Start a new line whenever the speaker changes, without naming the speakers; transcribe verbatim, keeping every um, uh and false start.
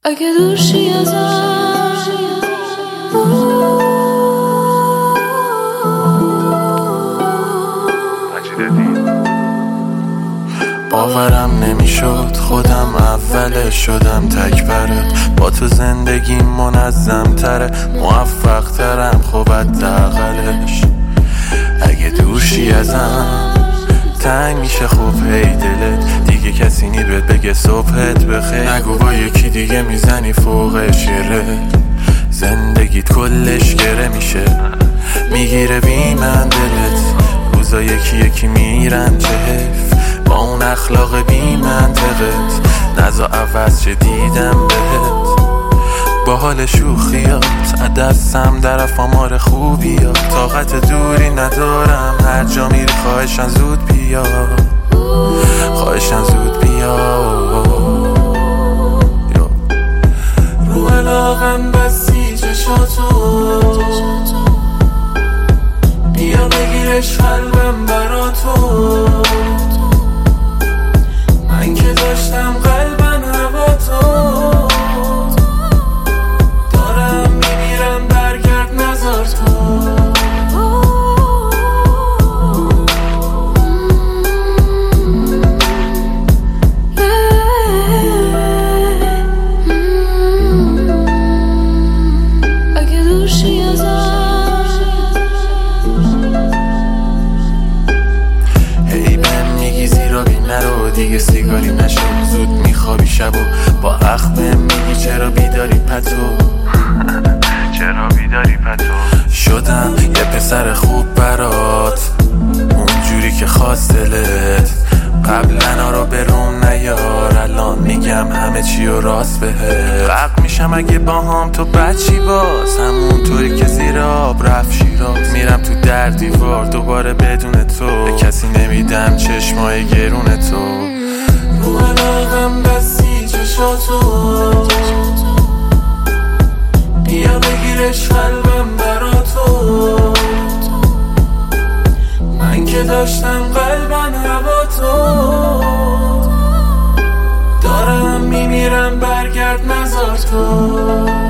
اگه دوشی ازم
باورم نمیشد خودم اولش شدم تک برات. با تو زندگی منظم تره، موفق ترم خب حداقلش. اگه دوشی ازم تنگ میشه خوب هی دلت، دیگه کسی نی بهت بگه صبحت بخیر. نگو با یکی دیگه میزنی فوق شره، زندگیت کلش گره میشه، میگیره بی من دلت. روزا یکی یکی میرن چه حیف، با اون اخلاق بی منطقت. نزا عوض چه دیدم بهت، با حال شوخیات دستم در آمار خوبیات. طاقت دوری ندارم، هر جا میری خواهشن زود بیا، خواهشن زود بیا. رو علاقم بستی چشاتو، بیا بگیرش قلبم برا تو. من که داشتم قلبم هوا تو، دارم میمیرم برگرد نزار تو.
اگه دوشی ازم
هی بهم میگی زیرا بی نرو، دیگه سیگاری نشو، زود میخوابی شب و با اخ بهم میگی چرا بیداری پتو. چرا بیداری پتو شدم یه پسر خوب برات، اونجوری که خواست دلت. قبلا رو به روم نیار، الان میگم همه چی و راست بهت. غرق میشم اگه با هم تو بچی باز، همون طوری که زیر آب رفت شیراز. میرم تو در دیوار دوباره بدون تو، به کسی نمیدم چشمای گرون تو. رو علاقم بستی چشاتو، بیا بگیرش قلبم برا تو. من که داشتم قلبم هوا تو، دارم میمیرم برگرد نزار تو.